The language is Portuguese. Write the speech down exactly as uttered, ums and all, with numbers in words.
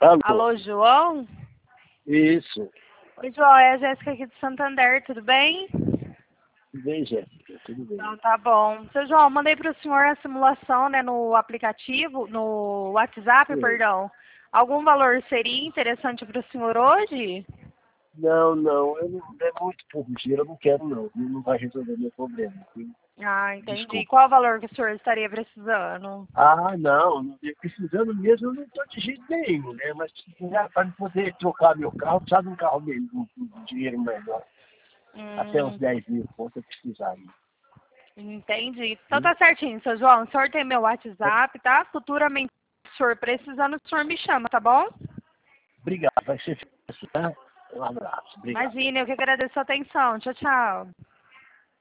Alô? Alô, João? Isso. Oi, João, é a Jéssica aqui de Santander, tudo bem? Tudo bem, Jéssica? Tudo bem. Então, tá bom. Seu João, mandei para o senhor a simulação, né, no aplicativo, no WhatsApp, Sim. perdão. Algum valor seria interessante para o senhor hoje? Não, não, eu não, é muito pouco dinheiro, eu não quero não. Não vai resolver meu problema. Viu? Ah, entendi. Desculpa. Qual valor que o senhor estaria precisando? Ah, não, não precisando mesmo, eu não estou de jeito nenhum, né? Mas para poder trocar meu carro, precisa de um carro mesmo, um dinheiro melhor. Até uns Hum, dez mil pontos eu precisaria. entendi. Então tá certinho, seu João. O senhor tem meu WhatsApp, tá? Futuramente, se o senhor precisando, o senhor me chama, tá bom? Obrigado, vai ser fácil, tá? Um abraço, obrigado. Imagina, eu que agradeço a atenção. Tchau, tchau.